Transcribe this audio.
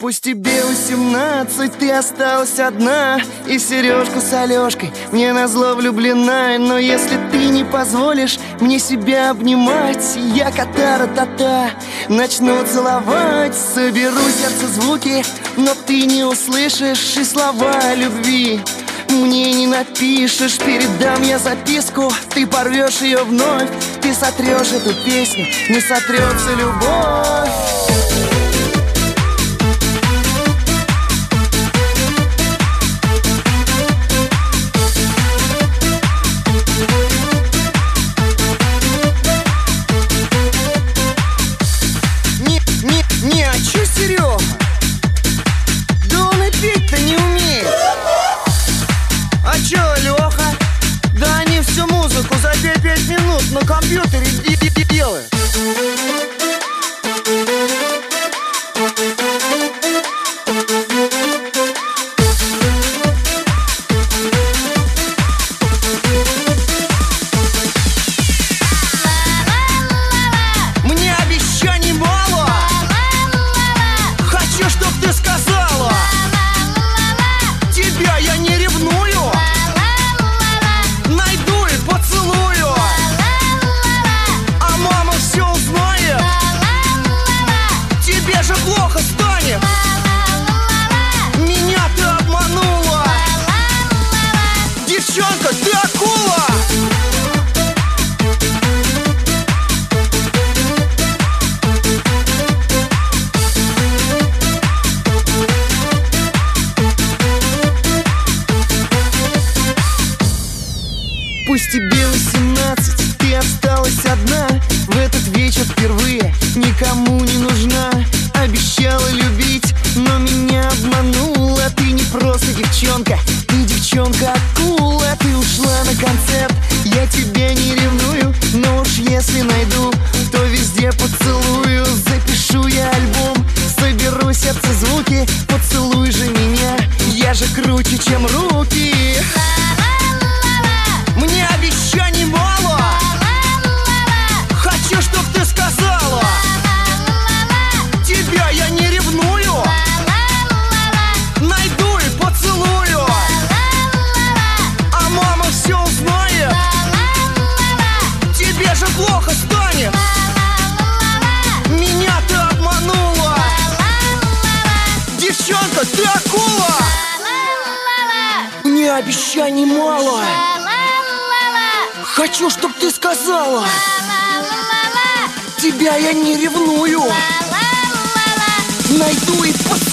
Пусть тебе 18, ты осталась одна, и сережку с Алешкой мне назло влюблена. Но если ты не позволишь мне себя обнимать, я катара-та-та начну целовать. Соберу сердце звуки, но ты не услышишь, и слова любви мне не напишешь. Передам я записку, ты порвешь ее вновь. Ты сотрешь эту песню, не сотрется любовь. Серега, да он и петь-то не умеет. А чё, Лёха? Да они всю музыку за 5 минут на компьютере делают. Мне обещаний мало. Хочу, чтоб ты сказала: тебя я не ревную, найду и поцелую. А мама все узнает, тебе же плохо станет. Меня ты обманула, девчонка, ты акула. Пусть тебе 18, ты осталась одна. В этот вечер впервые никому не нужна. Обещала любить, но меня обманула. Ты не просто девчонка, ты девчонка-акула. Ты ушла на концерт, я тебя не ревную, но уж если найду, то везде поцелую. Запишу я альбом, соберу сердце звуки. Поцелуй же меня, я же круче, чем руки. Мне обещаний мало. Хочу, чтоб ты сказала: тебя я не ревную, найду и поцелую. А мама все узнает, тебе же плохо станет. Меня ты обманула, девчонка, ты акула. Мне обещаний мало. Хочу, чтоб ты сказала: тебя я не ревную, найду и поцелую.